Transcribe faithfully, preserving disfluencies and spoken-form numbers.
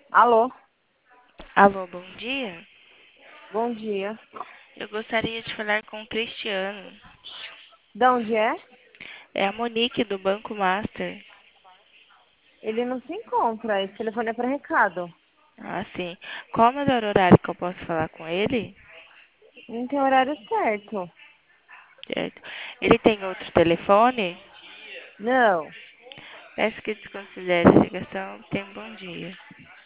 Alô, Alô, bom dia. bom dia. Eu gostaria de falar com o Cristiano. De onde é? É a Monique do Banco Master. Ele não se encontra. Esse telefone é para recado. Ah, sim. Qual o melhor horário que eu posso falar com ele? Não tem horário certo. Certo. Ele tem outro telefone? Não. Peço que desconsidere a ligação. Tenha um bom dia.